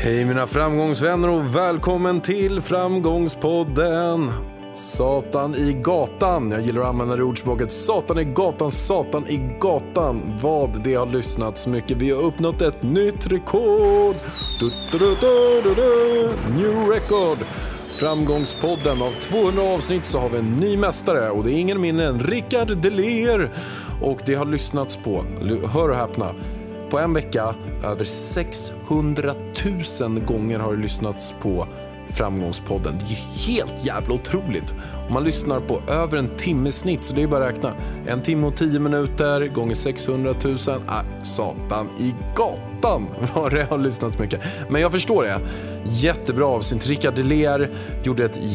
Hej mina framgångsvänner och välkommen till Framgångspodden. Satan i gatan. Jag gillar att använda det ordspråket. Satan i gatan, satan i gatan. Vad det har lyssnats mycket. Vi har uppnått ett nytt rekord. New record. Framgångspodden. Av 200 avsnitt så har vi en ny mästare. Och det är ingen mindre än Rickard Deler. Och det har lyssnats på, hör och häpna, på en vecka över 600 000 gånger har det lyssnats på Framgångspodden. Det är helt jävla otroligt. Om man lyssnar på över en timme snitt, så det är bara att räkna. 1 timme och 10 minuter gånger 600 000. Satan i gatan vad det har lyssnats mycket. Men jag förstår det. Jättebra avsnitt. Rickard Deler gjorde ett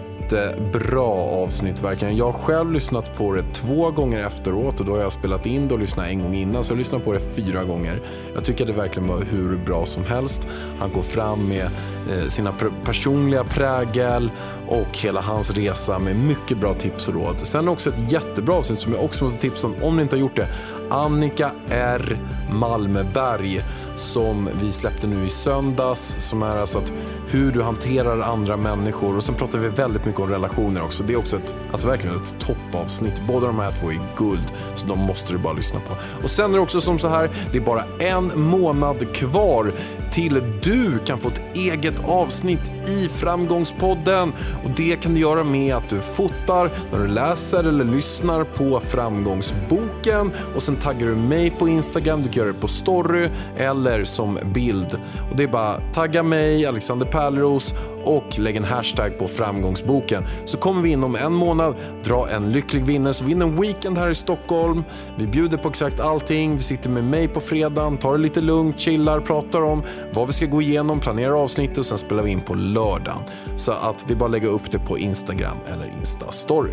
jättebra avsnitt verkligen. Jag har själv lyssnat på det 2 gånger efteråt och då har jag spelat in det och lyssnat en gång innan, så jag lyssnade på det 4 gånger. Jag tycker det verkligen var hur bra som helst. Han går fram med sina personliga prägel och hela hans resa med mycket bra tips och råd. Sen också ett jättebra avsnitt som jag också måste tipsa om ni inte har gjort det. Annika R. Malmberg som vi släppte nu i söndags, som är alltså att hur du hanterar andra människor, och sen pratar vi väldigt mycket om relationer också. Det är också verkligen ett toppavsnitt. Båda de här 2 är guld, så de måste du bara lyssna på. Och sen är det också som så här, det är bara 1 månad kvar till du kan få ett eget avsnitt i Framgångspodden, och det kan du göra med att du fotar när du läser eller lyssnar på Framgångsboken, och sen taggar du mig på Instagram. Du kan göra det på story eller som bild, och det är bara tagga mig, Alexander Pärleros, och lägg en hashtag på Framgångsboken, så kommer vi inom 1 månad dra en lycklig vinnare som vinner en weekend här i Stockholm. Vi bjuder på exakt allting. Vi sitter med mig på fredagen, tar det lite lugnt, chillar, pratar om vad vi ska gå igenom, planerar avsnittet och sen spelar vi in på lördagen. Så att det är bara att lägga upp det på Instagram eller Insta-story.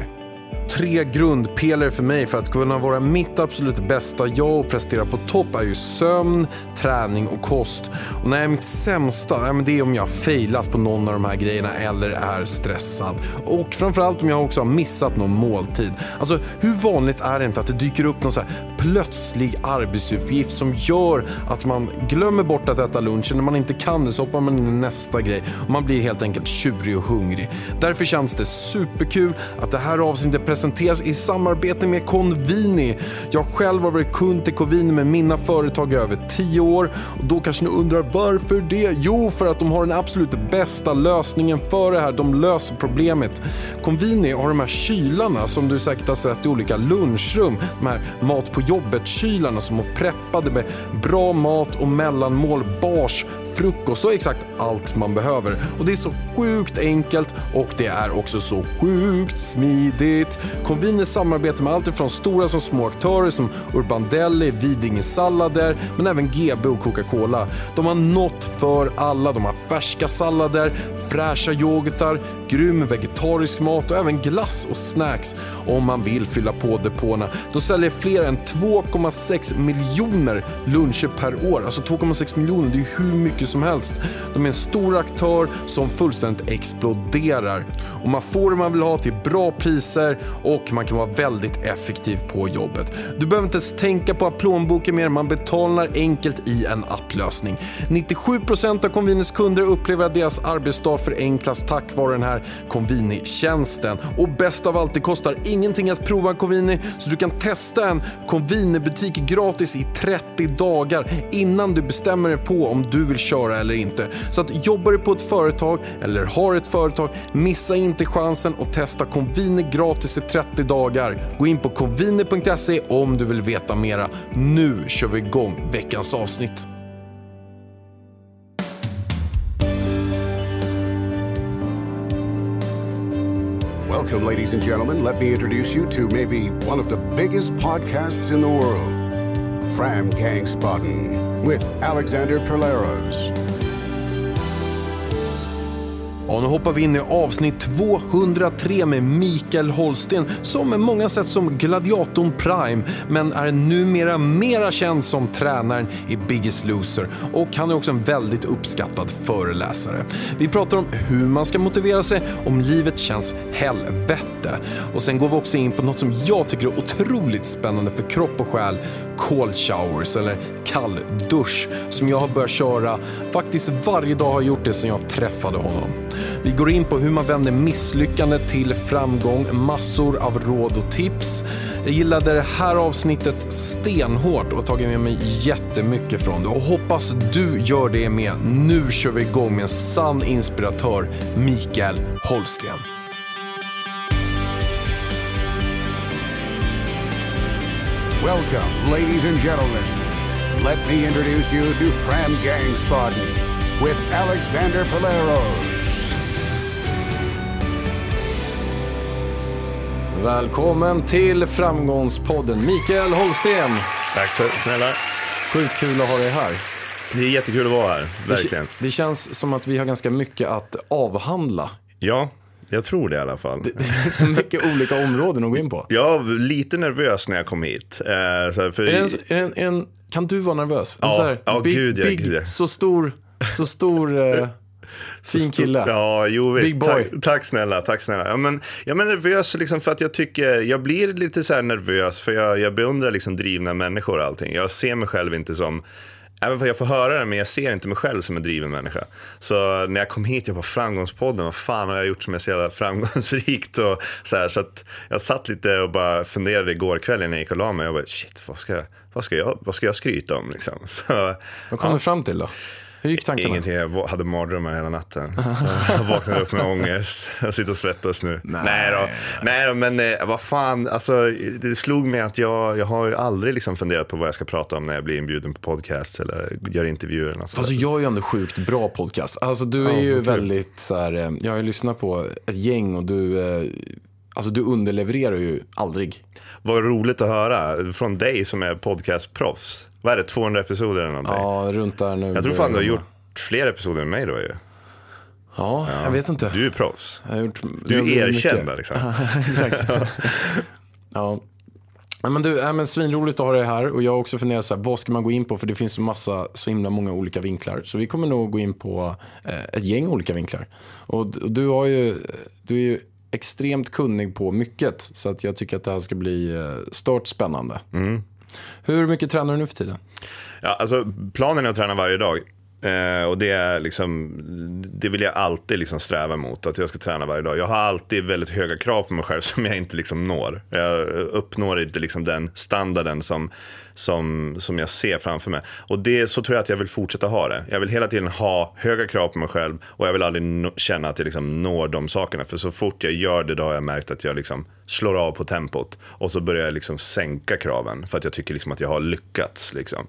3 grundpelare för mig för att kunna vara mitt absolut bästa jag och prestera på topp är ju sömn, träning och kost. Och när jag är mitt sämsta, det är om jag har failat på någon av de här grejerna eller är stressad. Och framförallt om jag också har missat någon måltid. Alltså hur vanligt är det inte att det dyker upp någon så här plötslig arbetsuppgift som gör att man glömmer bort att äta lunchen. När man inte kan det så hoppar man in i nästa grej och man blir helt enkelt tjurig och hungrig. Därför känns det superkul att det här avsnittet presenteras i samarbete med Convini. Jag själv har varit kund till Convini med mina företag i över 10 år, och då kanske ni undrar varför det? Jo, för att de har den absolut bästa lösningen för det här. De löser problemet. Convini har de här kylarna som du säkert har sett i olika lunchrum. De här mat på jobbet-kylarna som är preppade med bra mat och mellanmål, bars, frukost och exakt allt man behöver. Och det är så sjukt enkelt och det är också så sjukt smidigt. Convini samarbetar med allt ifrån stora som små aktörer som Urban Deli, Vidinge sallader, men även GB och Coca-Cola. De har något för alla. De har färska sallader, fräscha yoghurtar, grym vegetarisk mat och även glass och snacks om man vill fylla på depåerna. De säljer fler än 2,6 miljoner luncher per år. Alltså 2,6 miljoner, det är hur mycket som helst. De är en stor aktör som fullständigt exploderar. Och man får det man vill ha till bra priser och man kan vara väldigt effektiv på jobbet. Du behöver inte ens tänka på att plånboken mer, man betalar enkelt i en applösning. 97% av Convinis kunder upplever att deras arbetsdag förenklas tack vare den här Convini-tjänsten. Och bäst av allt, det kostar ingenting att prova Convini, så du kan testa en Convini-butik gratis i 30 dagar innan du bestämmer dig på om du vill köra eller inte. Så att jobbar du på ett företag eller har ett företag, missa inte chansen och testa Convini gratis i 30 dagar. Gå in på convini.se om du vill veta mera. Nu kör vi igång veckans avsnitt. Welcome, ladies and gentlemen. Let me introduce you to maybe one of the biggest podcasts in the world, Framgångspodden with Alexander Pärleros. Ja, nu hoppar vi in i avsnitt 203 med Mikael Holsten som är många sätt som gladiatorn Prime, men är numera mera känd som tränaren i Biggest Loser, och han är också en väldigt uppskattad föreläsare. Vi pratar om hur man ska motivera sig om livet känns helvete, och sen går vi också in på något som jag tycker är otroligt spännande för kropp och själ, cold showers eller kall dusch, som jag har börjat köra faktiskt varje dag, har gjort det sedan jag träffade honom. Vi går in på hur man vänder misslyckande till framgång, massor av råd och tips. Jag gillade det här avsnittet stenhårt och tagit med mig jättemycket från det, och hoppas du gör det med. Nu kör vi igång med en sann inspiratör, Mikael Holsten. Welcome, ladies and gentlemen. Let me introduce you to Fram Gangsbaden with Alexander Paleros. Välkommen till Framgångspodden, Mikael Holsten. Tack så snälla. Sjukt kul att ha dig här. Det är jättekul att vara här, verkligen. Det känns som att vi har ganska mycket att avhandla. Ja, jag tror det i alla fall. Det är så mycket olika områden att gå in på. Jag var lite nervös när jag kom hit. Kan du vara nervös? Ja, så här, gud. så stor fin kille. Ja, jo visst. Big boy. Tack snälla. Ja, men jag är nervös liksom för att jag blir lite så här nervös för jag beundrar liksom drivna människor och allting. Jag ser mig själv inte som, även för jag får höra det, men jag ser inte mig själv som en driven människa. Så när jag kom hit, jag var Framgångspodden, vad fan har jag gjort som är så jävla framgångsrikt och så här, så att jag satt lite och bara funderade igår kväll när jag gick och la mig och bara, shit, vad ska jag skryta om liksom? Så, vad kom du fram till då? Hur gick tankarna? Ingenting, jag hade mardrömmar hela natten. Jag vaknade upp med ångest. Jag sitter och svettas nu. Nej då, men vad fan, alltså det slog mig att jag har ju aldrig liksom funderat på vad jag ska prata om när jag blir inbjuden på podcast eller gör intervjuer eller något. Alltså jag är ju ändå sjukt bra podcast. Alltså du är ju väldigt så här, jag har ju lyssnat på ett gäng och du underlevererar ju aldrig. Vad roligt att höra från dig som är podcastproffs. Vad är det, 200 episoder eller någonting? Ja, runt där nu. Jag tror fan du har gjort fler episoder än mig då ju. Ja, jag vet inte. Du är proffs. Du är erkänd liksom. Exakt. Ja. Men svinroligt att ha det här. Och jag har också funderat så här, vad ska man gå in på? För det finns så himla många olika vinklar. Så vi kommer nog gå in på ett gäng olika vinklar. Och du är ju extremt kunnig på mycket. Så att jag tycker att det här ska bli stört spännande. Mm. Hur mycket tränar du nu för tiden? Ja, alltså planen är att träna varje dag. Och det är liksom, det vill jag alltid liksom sträva mot, att jag ska träna varje dag. Jag har alltid väldigt höga krav på mig själv som jag inte liksom når. Jag uppnår inte liksom den standarden som jag ser framför mig. Och så tror jag att jag vill fortsätta ha det. Jag vill hela tiden ha höga krav på mig själv, och jag vill aldrig känna att jag liksom når de sakerna. För så fort jag gör det, då har jag märkt att jag liksom slår av på tempot, och så börjar jag liksom sänka kraven för att jag tycker liksom att jag har lyckats liksom.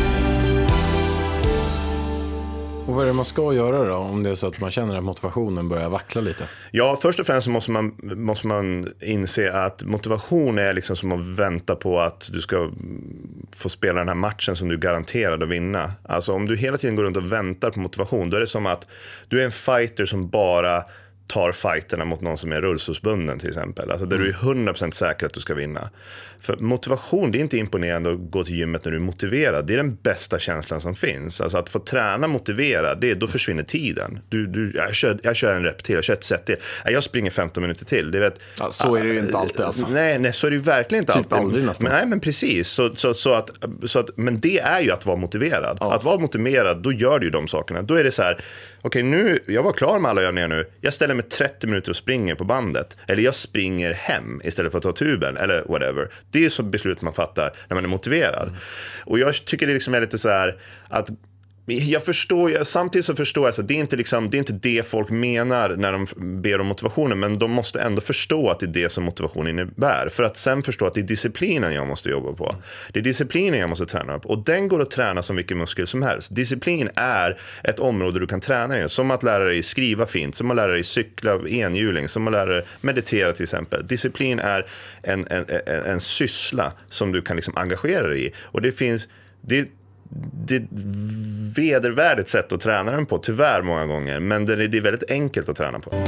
Och vad är det man ska göra då, om det är så att man känner att motivationen börjar vackla lite? Ja, först och främst så måste man inse att motivation är liksom som att vänta på att du ska få spela den här matchen som du är garanterad att vinna. Alltså om du hela tiden går runt och väntar på motivation, då är det som att du är en fighter som bara tar fighterna mot någon som är rullstolsbunden till exempel. Alltså där du är 100% säker att du ska vinna. För motivation, det är inte imponerande att gå till gymmet när du är motiverad. Det är den bästa känslan som finns. Alltså att få träna motiverad, då försvinner tiden. Jag kör en rep till, jag kör ett set till. Jag springer 15 minuter till. Det vet, så är det ju inte alltid alltså. Nej, så är det ju verkligen inte typ alltid. Aldrig nästan. Men precis. Men det är ju att vara motiverad. Ja. Att vara motiverad, då gör du ju de sakerna. Då är det så här, okej, nu, jag var klar med alla övningar nu. Jag ställer mig 30 minuter och springer på bandet. Eller jag springer hem istället för att ta tuben. Eller whatever. Det är så beslut man fattar när man är motiverad. Och jag tycker det liksom är lite så här att samtidigt så förstår jag att det är inte det folk menar när de ber om motivationen, men de måste ändå förstå att det är det som motivation innebär, för att sen förstå att det är disciplinen jag måste jobba på. Det är disciplinen jag måste träna upp, och den går att träna som vilken muskel som helst. Disciplin är ett område du kan träna i, som att lära dig skriva fint, som att lära dig cykla enhjuling, som att lära dig meditera till exempel. Disciplin är en syssla som du kan liksom engagera dig i, och det är ett vedervärdigt sätt att träna den på, tyvärr många gånger. Men det är väldigt enkelt att träna på.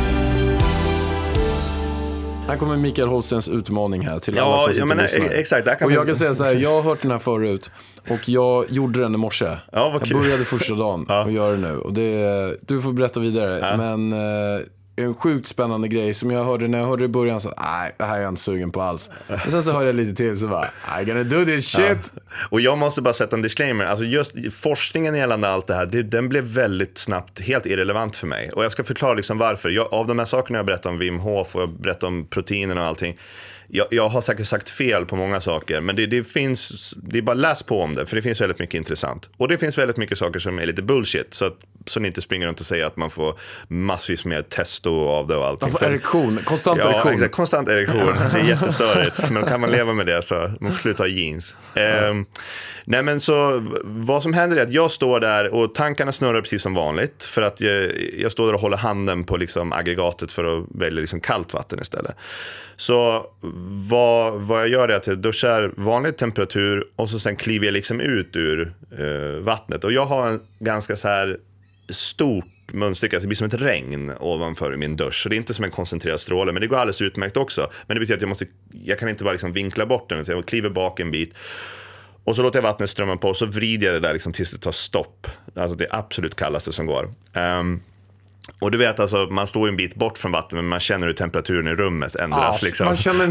Här kommer Mikael Holstens utmaning här till alla som sitter och lyssnar. Exakt. Och jag kan säga så här, jag har hört den här förut och jag gjorde den i morse. Ja, vad kul. Jag började första dagen och gör det nu. Och du får berätta vidare. Men en sjukt spännande grej som jag hörde när jag hörde i början, så nej, det här är jag inte sugen på alls. Men sen så hörde jag lite till, så bara, I gonna do this shit. Och jag måste bara sätta en disclaimer. Alltså just forskningen gällande allt det här, den blev väldigt snabbt helt irrelevant för mig. Och jag ska förklara liksom varför. Av de här sakerna jag berättar om Wim Hof och jag berättar om proteiner och allting, jag har säkert sagt fel på många saker, men det är bara läs på om det, för det finns väldigt mycket intressant. Och det finns väldigt mycket saker som är lite bullshit, så ni inte springer runt och säger att man får massvis med testo av det och allting. Man får erektion, konstant erektion. Ja, konstant erektion, det är jättestörigt. Men kan man leva med det så man får sluta ha jeans. Nej, men så vad som händer är att jag står där och tankarna snurrar precis som vanligt, för att jag står där och håller handen på liksom aggregatet för att välja liksom kallt vatten istället. Så vad jag gör är att jag duschar vanlig temperatur och så sen kliver jag liksom ut ur vattnet. Och jag har en ganska så här stort munstycke, det blir som ett regn ovanför i min dusch. Så det är inte som en koncentrerad stråle, men det går alldeles utmärkt också. Men det betyder att jag kan inte bara liksom vinkla bort den, utan jag kliver bak en bit. Och så låter jag vattnet strömma på och så vrider jag det där liksom tills det tar stopp. Alltså det absolut kallaste som går. Och du vet, alltså, man står en bit bort från vatten, men man känner hur temperaturen i rummet ändras. Liksom. Man känner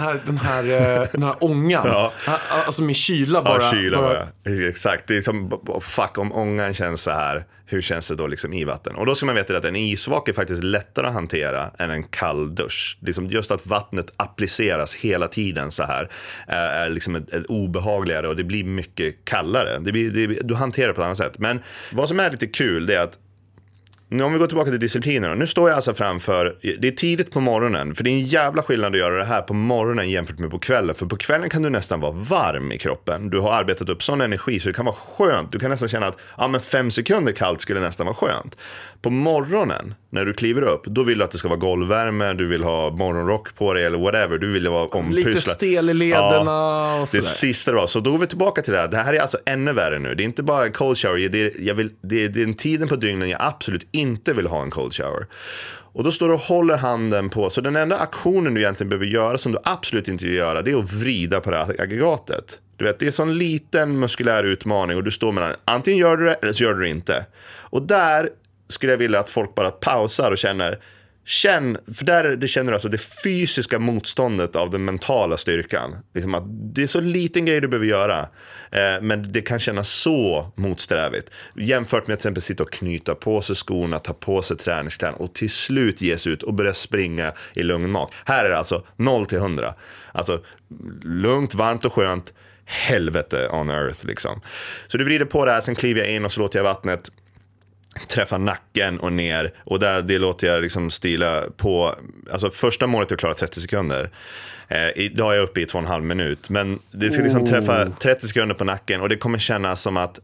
den här ångan. Ja. Alltså med kyla bara. Ja, kyla bara. Exakt. Det är som, fuck, om ångan känns så här, hur känns det då liksom i vatten? Och då ska man veta att en isvak är faktiskt lättare att hantera än en kall dusch. Liksom just att vattnet appliceras hela tiden så här är liksom ett obehagligare, och det blir mycket kallare. Du hanterar det på ett annat sätt. Men vad som är lite kul, det är att nu om vi går tillbaka till disciplinerna. Nu står jag alltså framför, det är tidigt på morgonen, för det är en jävla skillnad att göra det här på morgonen jämfört med på kvällen. För på kvällen kan du nästan vara varm i kroppen. Du har arbetat upp sån energi så det kan vara skönt. Du kan nästan känna att 5 sekunder kallt skulle nästan vara skönt. På morgonen, när du kliver upp, då vill du att det ska vara golvvärme, du vill ha morgonrock på dig eller whatever, du vill vara ompysslad. Lite stel i lederna och det sista det var. Så då är vi tillbaka till det här. Det här är alltså ännu värre nu. Det är inte bara en cold shower, det är den tiden på dygnen jag absolut inte vill ha en cold shower. Och då står du och håller handen på, så den enda aktionen du egentligen behöver göra, som du absolut inte vill göra, det är att vrida på det här aggregatet. Du vet, det är en sån liten muskulär utmaning och du står mellan, antingen gör du det eller så gör du det inte. Och där skulle jag vilja att folk bara pausar och känn, för där det känner alltså det fysiska motståndet av den mentala styrkan. Liksom att det är så liten grej du behöver göra, men det kan kännas så motsträvigt. Jämfört med att till exempel sitta och knyta på sig skorna, ta på sig träningskläder och till slut ge sig ut och börja springa i lugn mak. Här är det alltså 0-100. Alltså lugnt, varmt och skönt. Helvete on earth liksom. Så du vrider på det här, sen kliver jag in och så låter jag vattnet träffa nacken och ner, och det låter jag liksom stila på. Alltså första målet är att klara 30 sekunder. Idag är jag uppe i 2,5 minut, men det ska liksom träffa 30 sekunder på nacken, och det kommer kännas som att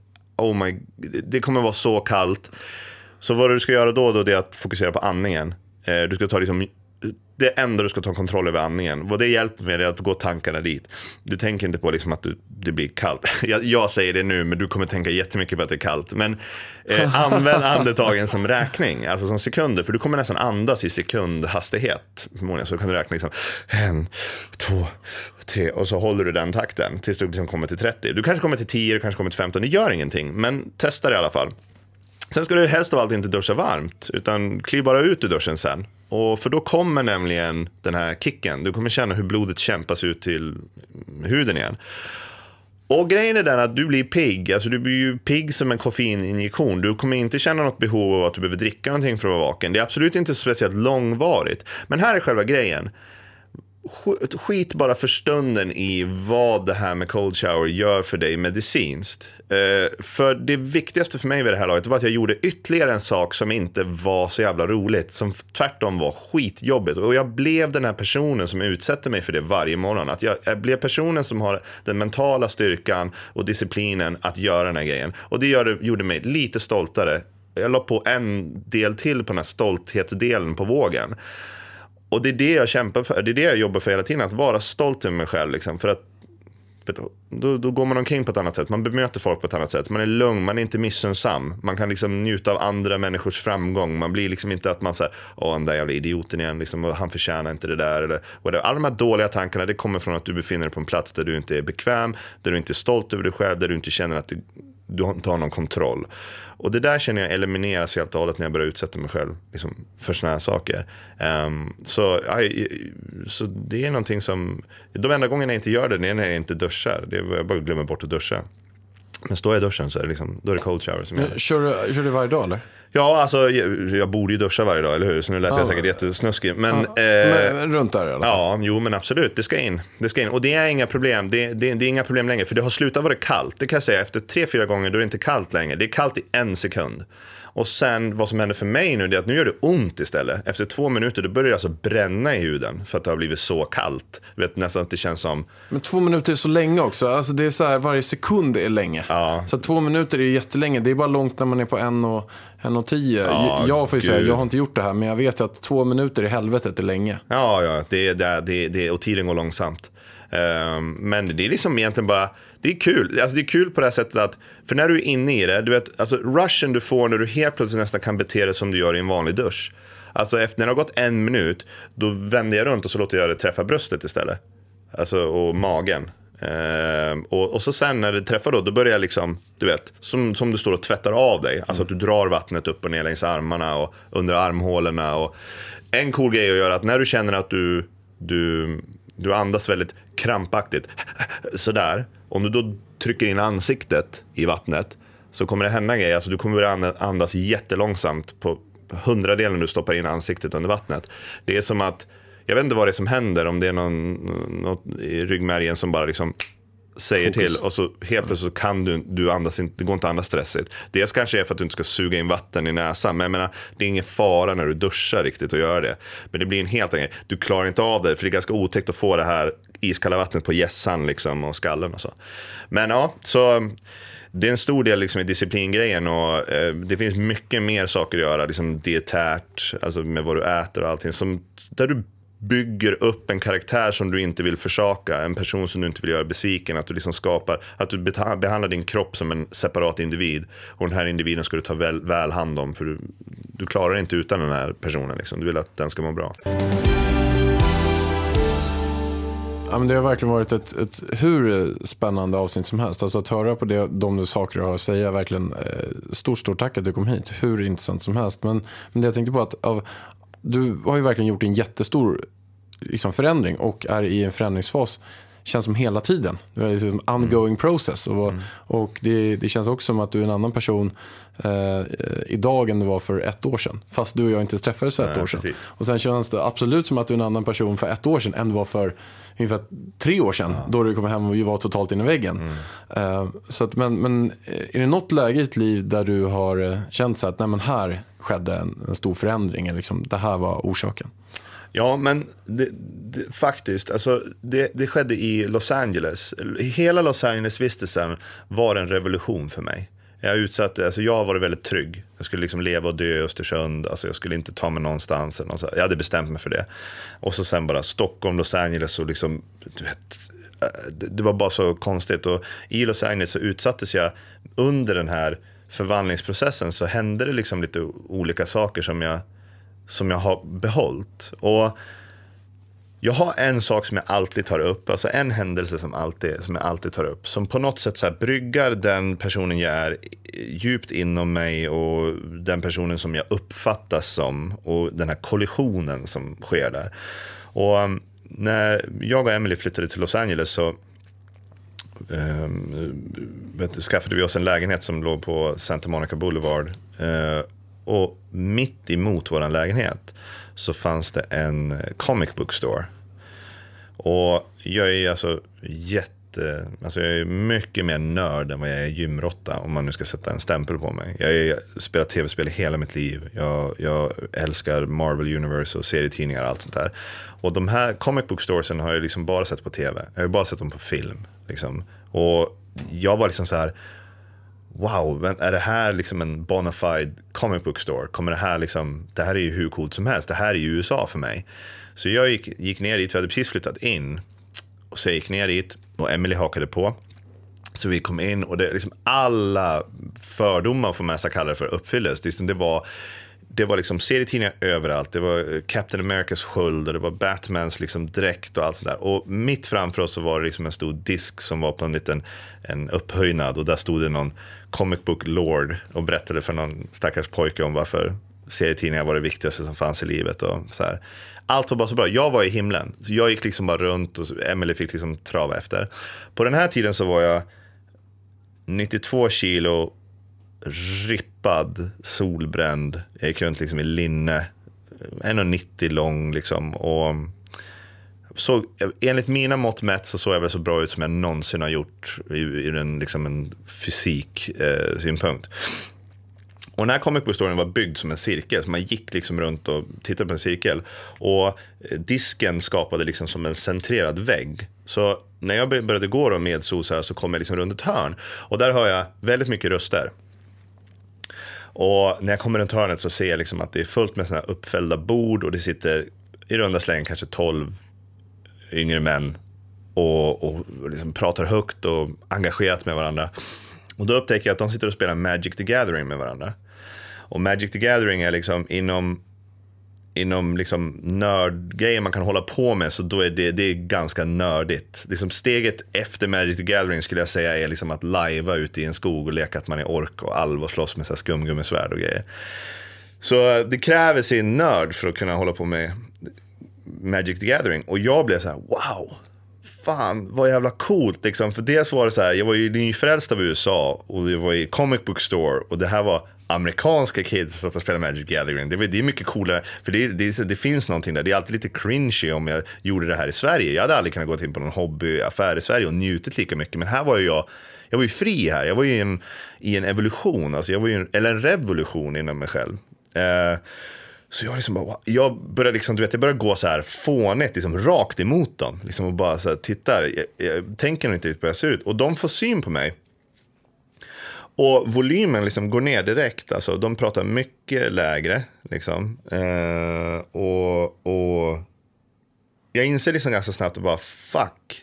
det kommer vara så kallt. Så vad du ska göra då det är att fokusera på andningen. Du ska ta liksom det enda du ska ta kontroll över andningen. Vad det hjälper med är att gå tankarna dit. Du tänker inte på liksom att det blir kallt. Jag säger det nu, men du kommer tänka jättemycket på att det är kallt. Men använd andetagen som räkning, alltså som sekunder. För du kommer nästan andas i sekundhastighet. Förmodligen, så kan du räkna liksom 1, 2, 3, och så håller du den takten tills du liksom kommer till 30. Du kanske kommer till 10, du kanske kommer till 15. Det gör ingenting, men testa det i alla fall. Sen ska du helst av allt inte duscha varmt, utan kliv bara ut ur duschen sen. Och för då kommer nämligen den här kicken. Du kommer känna hur blodet kämpas ut till huden igen. Och grejen är den att du blir pigg. Alltså du blir ju pigg som en koffeininjektion. Du kommer inte känna något behov av att du behöver dricka någonting för att vara vaken. Det är absolut inte speciellt långvarigt. Men här är själva grejen. Skit bara för stunden i vad det här med cold shower gör för dig medicinskt. För det viktigaste för mig vid det här laget var att jag gjorde ytterligare en sak som inte var så jävla roligt, som tvärtom var skitjobbigt. Och jag blev den här personen som utsätter mig för det varje morgon. Att jag blev personen som har den mentala styrkan och disciplinen att göra den här grejen. Och det gjorde mig lite stoltare. Jag la på en del till på den här stolthetsdelen på vågen. Och det är det jag kämpar för, det är det jag jobbar för hela tiden, att vara stolt över mig själv liksom. För att då går man omkring på ett annat sätt. Man bemöter folk på ett annat sätt. Man är lugn, man är inte missunnsam. Man kan liksom njuta av andra människors framgång. Man blir liksom inte att man säger, den där jävla idioten igen, liksom, han förtjänar inte det där. Eller alla de här dåliga tankarna, det kommer från att du befinner dig på en plats där du inte är bekväm, där du inte är stolt över dig själv, där du inte känner att du inte har någon kontroll. Och det där känner jag elimineras helt och hållet när jag börjar utsätta mig själv liksom, för såna här saker. Så det är någonting som... De enda gångerna jag inte gör det är när jag inte duschar. Jag bara glömmer bort att duscha. Men står jag i duschen så är det, liksom, då är det cold shower som jag... Kör du varje dag eller? Ja, alltså jag borde ju duscha varje dag, eller hur? Så nu lät jag säkert jättesnuskig. Men runt där i alla fall. Ja, jo men absolut, det ska in. Och det är inga problem. Det är inga problem längre, för det har slutat vara kallt. Det kan jag säga, efter 3-4 gånger då är det inte kallt längre. Det är kallt i 1 sekund. Och sen vad som händer för mig nu, det är att nu gör det ont istället. Efter 2 minuter då börjar det alltså bränna i huden för att det har blivit så kallt. Du vet nästan att det känns som... Men 2 minuter är så länge också. Alltså det är så här, varje sekund är länge. Ja. Så 2 minuter är ju jättelänge. Det är bara långt när man är på 1:10. Ja, jag får ju säga, jag har inte gjort det här, men jag vet att 2 minuter i helvetet är länge. Ja, det och tiden går långsamt. Men det är liksom egentligen bara, det är kul. Alltså det är kul på det här sättet att, för när du är inne i det, du vet, alltså rushen du får när du helt plötsligt nästan kan bete dig som du gör i en vanlig dusch. Alltså efter när det har gått 1 minut, då vänder jag runt och så låter jag det träffa bröstet istället. Alltså, och magen. Och så sen när det träffar då börjar jag liksom, du vet, som du står och tvättar av dig. Alltså att du drar vattnet upp och ner längs armarna och under armhålorna. Och en cool grej att göra att när du känner att du andas väldigt krampaktigt sådär, om du då trycker in ansiktet i vattnet så kommer det hända grejer. Alltså du kommer börja andas jättelångsamt på 100-delen du stoppar in ansiktet under vattnet. Det är som att, jag vet inte vad det är som händer, om det är något i ryggmärgen som bara liksom säger fokus till, och så helt plötsligt så kan du andas inte, det går inte att andas stressigt. Det kanske är för att du inte ska suga in vatten i näsan, men jag menar, det är ingen fara när du duschar riktigt att göra det. Men det blir en helt annan, du klarar inte av det, för det är ganska otäckt att få det här iskalla vattnet på hjässan liksom, och skallen och så. Men ja, så det är en stor del liksom i disciplingrejen, och det finns mycket mer saker att göra, liksom dietärt, alltså med vad du äter och allting, som, där du bygger upp en karaktär som du inte vill försaka, en person som du inte vill göra besviken, att du liksom skapar, att du behandlar din kropp som en separat individ, och den här individen ska du ta väl hand om, för du klarar inte utan den här personen liksom. Du vill att den ska må bra. Ja, men det har verkligen varit ett hur spännande avsnitt som helst. Alltså att höra på de saker du har att säga, verkligen stort tack att du kom hit. Hur intressant som helst. Men det jag tänkte på att du har ju verkligen gjort en jättestor liksom, förändring och är i en förändringsfas, känns som hela tiden. Du är liksom ongoing process, och det känns också som att du är en annan person idag än du var för 1 år sedan, fast du och jag inte träffades för 1 år sedan. Precis. Och sen känns det absolut som att du är en annan person för 1 år sedan än du var för ungefär 3 år sedan, då du kom hem och vi var totalt inne i väggen. Så att, men är det något läge i ditt liv där du har känt så att nej, men här skedde en stor förändring, liksom, det här var orsaken? Ja, men faktiskt, alltså det skedde i Los Angeles. Hela Los Angeles-vistelsen var en revolution för mig. Jag har varit väldigt trygg. Jag skulle liksom leva och dö i Östersund. Alltså jag skulle inte ta mig någonstans. Eller någonstans. Jag hade bestämt mig för det. Och så sen bara Stockholm, Los Angeles, och liksom, du vet, det var bara så konstigt. Och i Los Angeles så utsattes jag under den här förvandlingsprocessen, så hände det liksom lite olika saker som jag har behållit. Och jag har en sak som jag alltid tar upp, alltså en händelse som jag alltid tar upp, som på något sätt så här bryggar den personen jag är djupt inom mig och den personen som jag uppfattas som, och den här kollisionen som sker där. Och när jag och Emily flyttade till Los Angeles så skaffade vi oss en lägenhet som låg på Santa Monica Boulevard, och mitt emot vår lägenhet så fanns det en comic book store. Och jag är alltså jag är mycket mer nörd än vad jag är gymrotta, om man nu ska sätta en stämpel på mig. Jag spelar tv-spel hela mitt liv. Jag älskar Marvel Universe och serietidningar och allt sånt där. Och de här comic book storesen har jag liksom bara sett på tv. Jag har bara sett dem på film liksom. Och jag var liksom så här: wow, är det här liksom en bona fide comic book store? Kommer det här liksom, det här är ju hur coolt som helst. Det här är ju USA för mig. Så jag gick ner dit, vi hade precis flyttat in. Och så jag gick ner dit och Emily hakade på. Så vi kom in och det liksom alla fördomar, får man kalla det för, uppfylldes. Det var liksom serietidningar överallt. Det var Captain Americas sköld och det var Batmans liksom dräkt och allt sånt där. Och mitt framför oss så var det liksom en stor disk som var på en upphöjnad. Och där stod det någon comic book lord och berättade för någon stackars pojke om varför serietidningar var det viktigaste som fanns i livet och så här. Allt var bara så bra. Jag var i himlen. Så jag gick liksom bara runt och Emily fick liksom trava efter. På den här tiden så var jag 92 kilo, rippad, solbränd. Jag gick runt liksom i linne, 1,90 lång liksom. Och så, enligt mina mått mätt så såg jag väl så bra ut som jag någonsin har gjort ur en fysik synpunkt. Och den här comic book storyn var byggd som en cirkel, så man gick liksom runt och tittade på en cirkel. Och disken skapade liksom som en centrerad vägg. Så när jag började gå då med Sosa så kom jag liksom runt ett hörn. Och där hör jag väldigt mycket röster. Och när jag kommer runt hörnet så ser jag liksom att det är fullt med såna här uppfällda bord. Och det sitter i runda släng kanske 12 yngre män. Och liksom pratar högt och engagerat med varandra. Och då upptäcker jag att de sitter och spelar Magic the Gathering med varandra. Och Magic the Gathering är liksom inom liksom nördgrejer man kan hålla på med, så då är det är ganska nördigt. Liksom steget efter Magic the Gathering skulle jag säga är liksom att lajva ute i en skog och leka att man är ork och alv och slåss med så här skumgummisvärd och grejer. Så det kräver sin nörd för att kunna hålla på med Magic the Gathering. Och jag blev så här: wow, fan vad jävla coolt liksom. För dels var det så här, jag var ju nyfrälst av USA och det var i comic book store och det här var amerikanska kids som spelade Magic Gathering. Det är mycket coolare, för det finns någonting där. Det är alltid lite cringy om jag gjorde det här i Sverige. Jag hade aldrig kunnat gå in på någon hobbyaffär i Sverige och njutit lika mycket. Men här var ju jag var ju fri här. Jag var ju i en evolution, alltså eller en revolution inom mig själv. Så jag liksom bara, jag började liksom, jag började gå så här fånigt liksom rakt emot dem liksom, och bara så här, tittar, jag tänker nog inte riktigt på hur jag ser ut, och de får syn på mig. Och volymen liksom går ner direkt. Alltså, de pratar mycket lägre. Liksom. Och jag inser liksom ganska snabbt att bara fuck.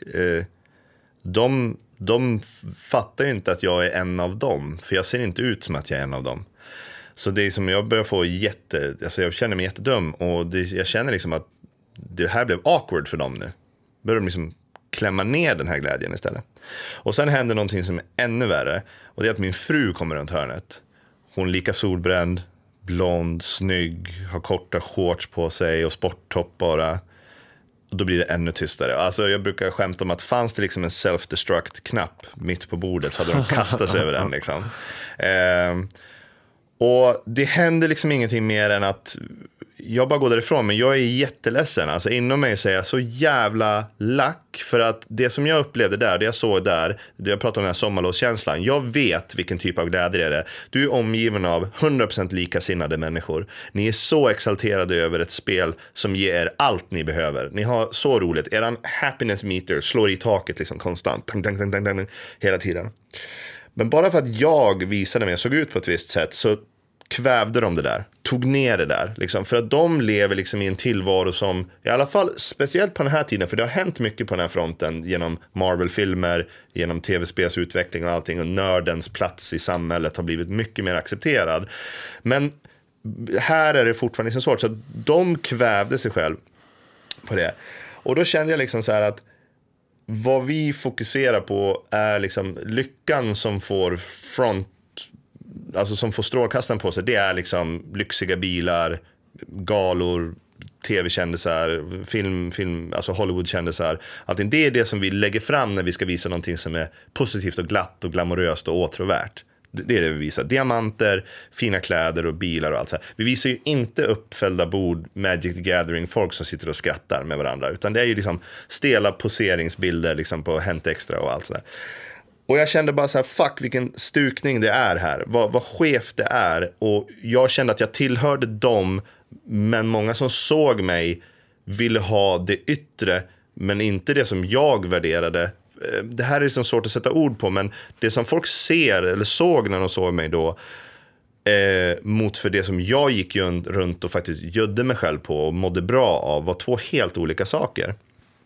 De fattar ju inte att jag är en av dem. För jag ser inte ut som att jag är en av dem. Så det är som jag börjar få alltså jag känner mig jättedum. Och jag känner liksom att det här blev awkward för dem nu. Börjar de liksom klämma ner den här glädjen istället. Och sen händer någonting som är ännu värre. Och det är att min fru kommer runt hörnet. Hon är lika solbränd, blond, snygg, har korta shorts på sig och sporttopp bara. Och då blir det ännu tystare. Alltså jag brukar skämta om att fanns det liksom en self-destruct-knapp mitt på bordet så hade de kastat sig över den liksom. Och det händer liksom ingenting mer än att jag bara går därifrån, men jag är jätteledsen. Alltså inom mig säger jag så jävla lack, för att det som jag upplevde där, det jag såg där, det jag pratade om den här sommarlovskänslan, jag vet vilken typ av glädje det är. Du är omgiven av 100% likasinnade människor. Ni är så exalterade över ett spel som ger er allt ni behöver. Ni har så roligt. Eran happiness meter slår i taket liksom konstant. Dang, dang, dang, dang, dang, hela tiden. Men bara för att jag visade mig och såg ut på ett visst sätt så kvävde de det där, tog ner det där liksom, för att de lever liksom i en tillvaro som, i alla fall speciellt på den här tiden, för det har hänt mycket på den här fronten genom Marvel-filmer, genom tv-spelsutveckling och allting, och nördens plats i samhället har blivit mycket mer accepterad. Men här är det fortfarande så svårt, så att de kvävde sig själv på det. Och då kände jag liksom så här att vad vi fokuserar på är liksom lyckan som får alltså som får strålkastaren på sig, det är liksom lyxiga bilar, galor, tv-kändisar, film, alltså Hollywood-kändisar. Allting. Det är det som vi lägger fram när vi ska visa någonting som är positivt och glatt och glamoröst och åtråvärt. Det är det vi visar. Diamanter, fina kläder och bilar och allt så här. Vi visar ju inte uppfällda bord, Magic the Gathering, folk som sitter och skrattar med varandra, utan det är ju liksom stela poseringsbilder liksom på Hänt Extra och allt så där. Och jag kände bara så här, fuck vilken stukning det är här. Vad skevt det är. Och jag kände att jag tillhörde dem, men många som såg mig ville ha det yttre, men inte det som jag värderade. Det här är liksom svårt att sätta ord på, men det som folk ser eller såg när de såg mig då, mot för det som jag gick runt och faktiskt gödde mig själv på och mådde bra av, var två helt olika saker.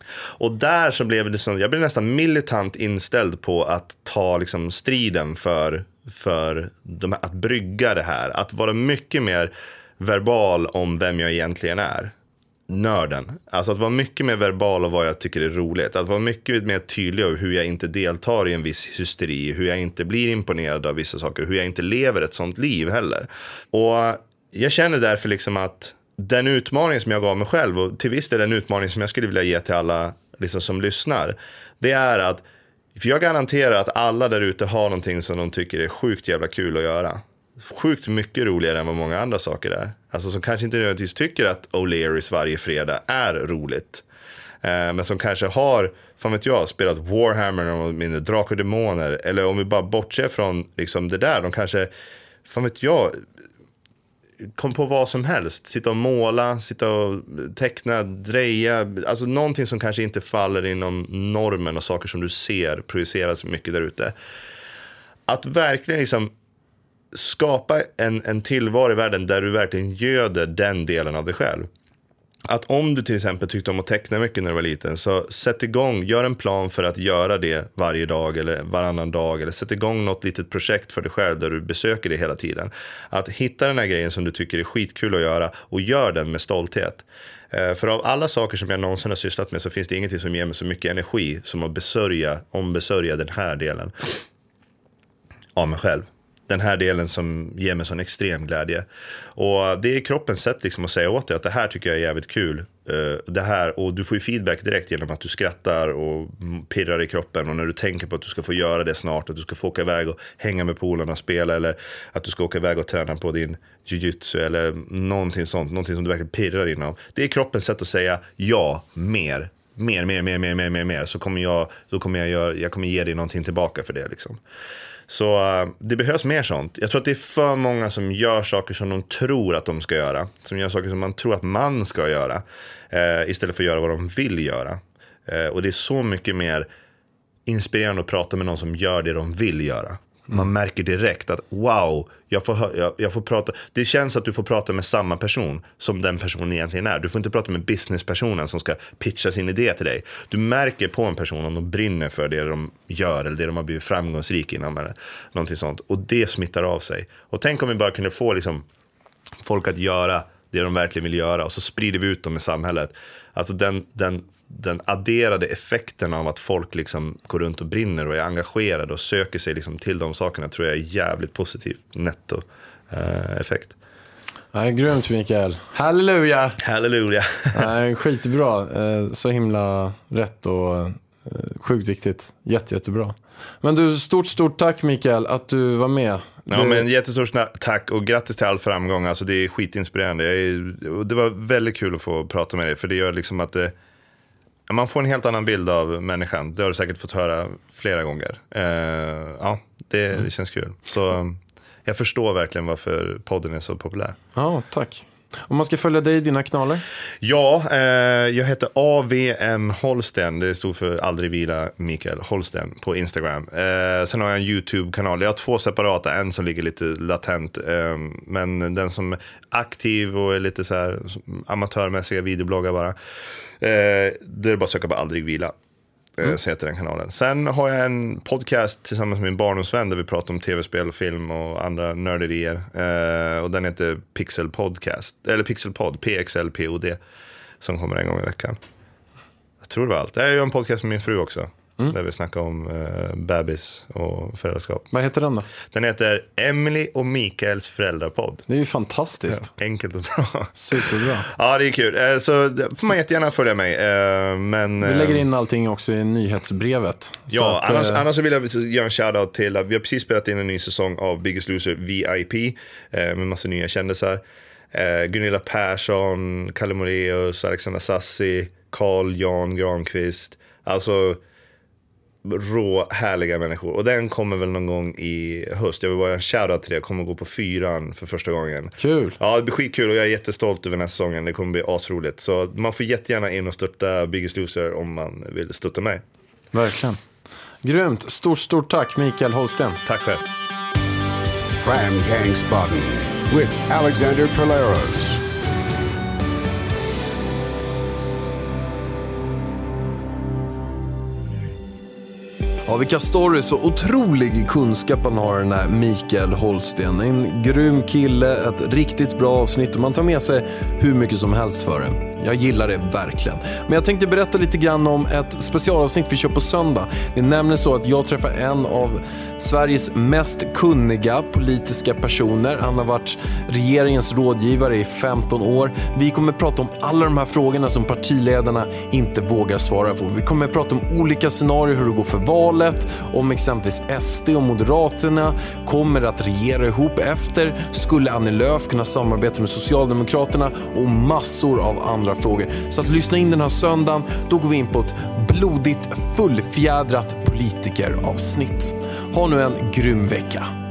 Och där så blev det så, jag blev nästan militant inställd på att ta liksom striden för att brygga det här. Att vara mycket mer verbal om vem jag egentligen är. Nörden. Alltså att vara mycket mer verbal och vad jag tycker är roligt. Att vara mycket mer tydlig över hur jag inte deltar i en viss hysteri. Hur jag inte blir imponerad av vissa saker. Hur jag inte lever ett sånt liv heller. Och jag känner därför liksom att den utmaning som jag gav mig själv, och till viss del den utmaning som jag skulle vilja ge till alla liksom som lyssnar, det är att, för jag garanterar att alla där ute har någonting som de tycker är sjukt jävla kul att göra. Sjukt mycket roligare än vad många andra saker är. Alltså som kanske inte nödvändigtvis tycker att O'Learys varje fredag är roligt. Men som kanske har, fan vet jag, spelat Warhammer och mindre Drakar och Demoner. Eller om vi bara bortser från liksom det där. De kanske, fan vet jag, kom på vad som helst. Sitta och måla, sitta och teckna, dreja. Alltså någonting som kanske inte faller inom normen och saker som du ser projiceras mycket där ute. Att verkligen liksom skapa en tillvaro i världen där du verkligen göder den delen av dig själv. Att om du till exempel tyckte om att teckna mycket när du var liten, så sätt igång, gör en plan för att göra det varje dag eller varannan dag, eller sätt igång något litet projekt för dig själv där du besöker det hela tiden. Att hitta den här grejen som du tycker är skitkul att göra och gör den med stolthet. För av alla saker som jag någonsin har sysslat med så finns det ingenting som ger mig så mycket energi som att ombesörja den här delen av mig själv. Den här delen som ger mig sån extrem glädje. Och det är kroppens sätt liksom att säga åt dig att det här tycker jag är jävligt kul. Det här, och du får ju feedback direkt genom att du skrattar och pirrar i kroppen. Och när du tänker på att du ska få göra det snart, att du ska få åka iväg och hänga med polarna och spela, eller att du ska åka iväg och träna på din jiu-jitsu eller någonting sånt, någonting som du verkligen pirrar inom. Det är kroppens sätt att säga ja, mer. Så kommer jag kommer ge dig någonting tillbaka för det liksom. Så det behövs mer sånt. Jag tror att det är för många som gör saker som de tror att de ska göra. Som gör saker som man tror att man ska göra. Istället för att göra vad de vill göra. Och det är så mycket mer inspirerande att prata med någon som gör det de vill göra. Man märker direkt att wow, jag får prata. Det känns att du får prata med samma person som den personen egentligen är. Du får inte prata med businesspersonen som ska pitcha sin idé till dig. Du märker på en person om de brinner för det de gör eller det de har blivit framgångsrik inom eller någonting sånt. Och det smittar av sig. Och tänk om vi bara kunde få liksom folk att göra det de verkligen vill göra, och så sprider vi ut dem i samhället. Alltså den adderade effekten av att folk liksom går runt och brinner och är engagerade och söker sig liksom till de sakerna tror jag är jävligt positivt netto effekt. Nej, grymt Mikael. Halleluja! Halleluja! Nej, skitbra. Så himla rätt och sjukt viktigt. Jättebra. Men du, stort tack Mikael att du var med. Ja, men jättestort tack och grattis till all framgång. Alltså det är skitinspirerande. Det var väldigt kul att få prata med dig, för det gör liksom att man får en helt annan bild av människan. Det har du säkert fått höra flera gånger. Ja, det känns kul. Så jag förstår verkligen varför podden är så populär. Ja, tack. Om man ska följa dig i dina kanaler? Ja, jag heter AVM Holsten. Det stod för Aldrig Vila Mikael Holsten på Instagram. Sen har jag en YouTube-kanal. Jag har 2 separata. En som ligger lite latent. Men den som är aktiv och är lite så här amatörmässiga videobloggar bara. Det är bara att söka på Aldrig Vila. Så heter den kanalen. Sen har jag en podcast tillsammans med min barndomsvän där vi pratar om tv-spel, film och andra nörderier. Och den heter Pixel Podcast. Eller Pixel Pod, PXLPOD. Som kommer en gång i veckan. Jag tror det var allt. Jag gör en podcast med min fru också. Där vi snackar om bebis och föräldraskap. Vad heter den då? Den heter Emily och Mikaels föräldrapodd. Det är ju fantastiskt. Ja, enkelt och bra. Superbra. Ja, det är kul. Så får man jättegärna följa mig. Men vi lägger in allting också i nyhetsbrevet. Ja, annars vill jag göra en shoutout till att vi har precis spelat in en ny säsong av Biggest Loser VIP. Med massa nya kändisar. Gunilla Persson, Kalle Moraeus, Alexandra Sassi, Carl Jan Granqvist. Alltså rå härliga människor. Och den kommer väl någon gång i höst. Jag vill bara en shoutout till det. Jag kommer gå på 4 för första gången. Kul. Ja, det blir skitkul och jag är jättestolt över den här säsongen. Det kommer bli asroligt. Så man får jättegärna in och stötta Biggest Loser om man vill stötta mig. Verkligen. Grymt. Stort tack Mikael Holsten. Tack själv. Fram Gangsbaden with Alexander Polaros. Ja, vilka stories och otrolig kunskap han har, den här Mikael Holsten. En grym kille, ett riktigt bra avsnitt och man tar med sig hur mycket som helst för det. Jag gillar det verkligen. Men jag tänkte berätta lite grann om ett specialavsnitt vi kör på söndag. Det är nämligen så att jag träffar en av Sveriges mest kunniga politiska personer. Han har varit regeringens rådgivare i 15 år. Vi kommer prata om alla de här frågorna som partiledarna inte vågar svara på. Vi kommer prata om olika scenarier, hur det går för valet, om exempelvis SD och Moderaterna kommer att regera ihop efter. Skulle Annie Lööf kunna samarbeta med Socialdemokraterna och massor av andra frågor. Så att lyssna in den här söndagen, då går vi in på ett blodigt, fullfjädrat politikeravsnitt. Ha nu en grym vecka.